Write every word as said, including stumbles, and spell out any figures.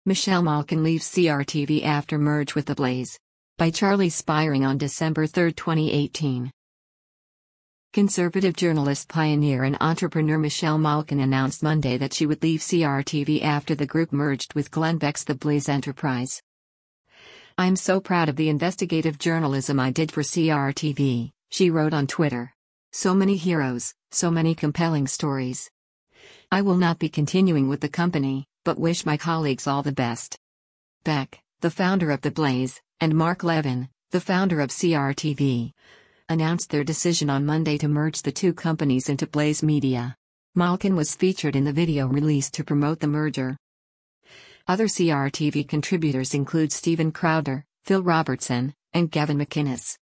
Michelle Malkin leaves C R T V after merge with The Blaze. By Charlie Spiring on December third, twenty eighteen. Conservative journalist, pioneer and entrepreneur Michelle Malkin announced Monday that she would leave C R T V after the group merged with Glenn Beck's The Blaze enterprise. "I'm so proud of the investigative journalism I did for C R T V," she wrote on Twitter. "So many heroes, so many compelling stories. I will not be continuing with the company, but wish my colleagues all the best." Beck, the founder of The Blaze, and Mark Levin, the founder of C R T V, announced their decision on Monday to merge the two companies into Blaze Media. Malkin was featured in the video released to promote the merger. Other C R T V contributors include Steven Crowder, Phil Robertson, and Gavin McInnes.